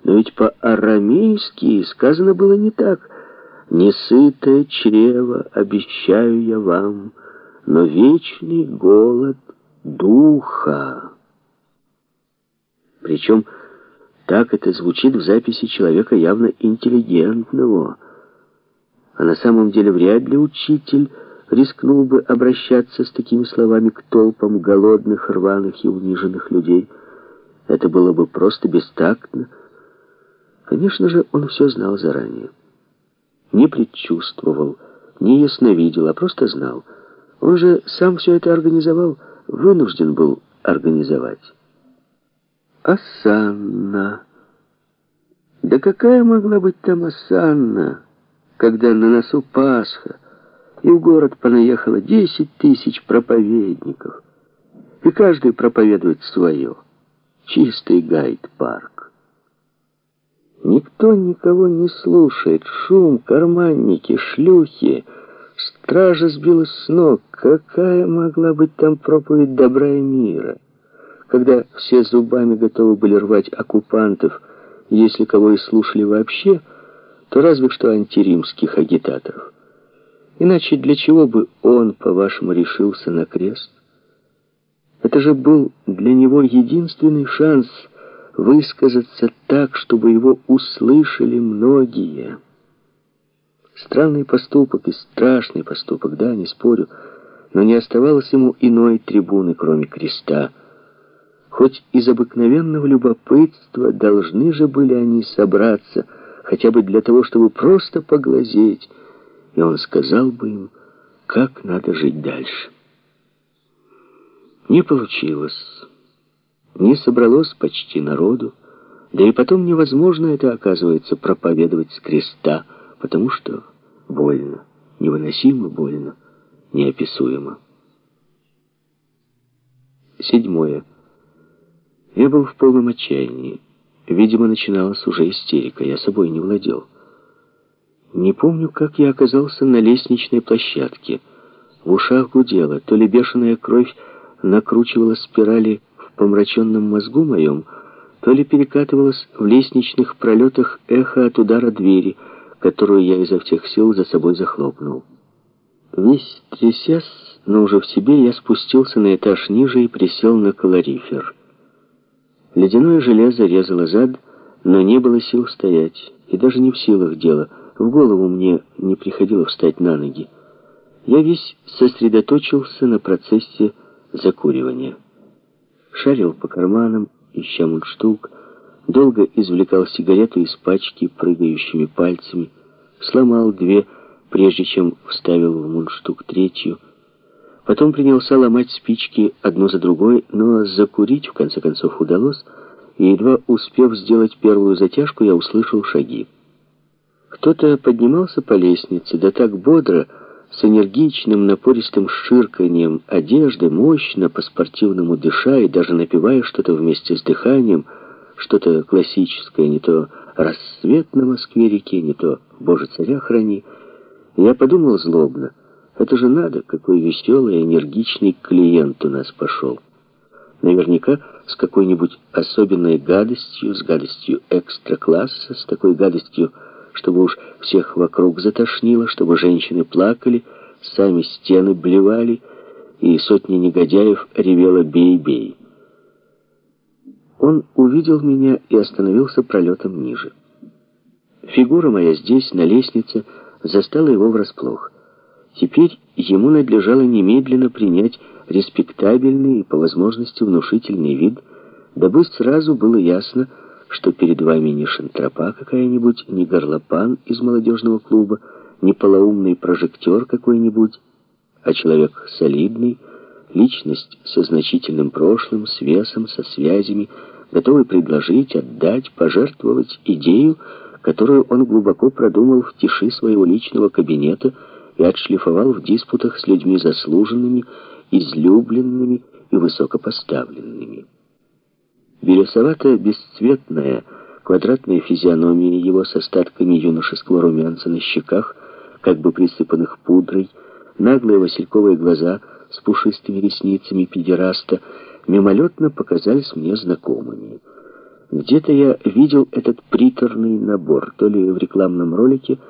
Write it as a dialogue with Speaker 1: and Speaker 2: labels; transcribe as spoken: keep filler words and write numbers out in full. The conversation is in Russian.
Speaker 1: Но ведь по-арамейски сказано было не так. «Несытое чрево обещаю я вам, но вечный голод духа». Причем так это звучит в записи человека явно интеллигентного. А на самом деле вряд ли учитель рискнул бы обращаться с такими словами к толпам голодных, рваных и униженных людей. Это было бы просто бестактно. Конечно же, он все знал заранее. Не предчувствовал, не ясновидел, а просто знал. Он же сам все это организовал, вынужден был организовать. Осанна. Да какая могла быть там осанна, когда на носу Пасха, и в город понаехало десять тысяч проповедников, и каждый проповедует свое. Чистый гайд-парк. Никто никого не слушает. Шум, карманники, шлюхи. Стража сбилась с ног. Какая могла быть там проповедь добра и мира? Когда все зубами готовы были рвать оккупантов, если кого и слушали вообще, то разве что антиримских агитаторов. Иначе для чего бы он, по-вашему, решился на крест? Это же был для него единственный шанс высказаться так, чтобы его услышали многие. Странный поступок и страшный поступок, да, не спорю, но не оставалось ему иной трибуны, кроме креста. Хоть из обыкновенного любопытства должны же были они собраться, хотя бы для того, чтобы просто поглазеть, и он сказал бы им, как надо жить дальше. Не получилось. Не собралось почти народу, да и потом невозможно это, оказывается, проповедовать с креста, потому что больно, невыносимо больно, неописуемо. Седьмое. Я был в полном отчаянии. Видимо, начиналась уже истерика, я собой не владел. Не помню, как я оказался на лестничной площадке. В ушах гудело, то ли бешеная кровь накручивала спирали в помраченном мозгу моем, то ли перекатывалось в лестничных пролетах эхо от удара двери, которую я изо всех сил за собой захлопнул. Весь трясясь, но уже в себе, я спустился на этаж ниже и присел на калорифер. Ледяное железо резало зад, но не было сил стоять, и даже не в силах дело. В голову мне не приходило встать на ноги. Я весь сосредоточился на процессе закуривания. Шарил по карманам, ища мундштук, долго извлекал сигарету из пачки прыгающими пальцами, сломал две, прежде чем вставил в мундштук третью. Потом принялся ломать спички одну за другой, но закурить в конце концов удалось, и едва успев сделать первую затяжку, я услышал шаги. Кто-то поднимался по лестнице, да так бодро, с энергичным, напористым ширканьем одежды, мощно, по-спортивному дыша и даже напевая что-то вместе с дыханием, что-то классическое, не то «Рассвет на Москве-реке», не то «Боже, царя храни». Я подумал злобно, это же надо, какой веселый, энергичный клиент у нас пошел. Наверняка с какой-нибудь особенной гадостью, с гадостью экстра-класса, с такой гадостью, чтобы уж всех вокруг затошнило, чтобы женщины плакали, сами стены блевали, и сотни негодяев ревела «бей-бей». Он увидел меня и остановился пролетом ниже. Фигура моя здесь, на лестнице, застала его врасплох. Теперь ему надлежало немедленно принять респектабельный и, по возможности, внушительный вид, дабы сразу было ясно, что перед вами не шантропа какая-нибудь, не горлопан из молодежного клуба, не полоумный прожектор какой-нибудь, а человек солидный, личность со значительным прошлым, с весом, со связями, готовый предложить, отдать, пожертвовать идею, которую он глубоко продумал в тиши своего личного кабинета и отшлифовал в диспутах с людьми заслуженными, излюбленными и высокопоставленными. Белесовато-бесцветная квадратная физиономия его с остатками юношеского румянца на щеках, как бы присыпанных пудрой, наглые васильковые глаза с пушистыми ресницами педераста мимолетно показались мне знакомыми. Где-то я видел этот приторный набор, то ли в рекламном ролике,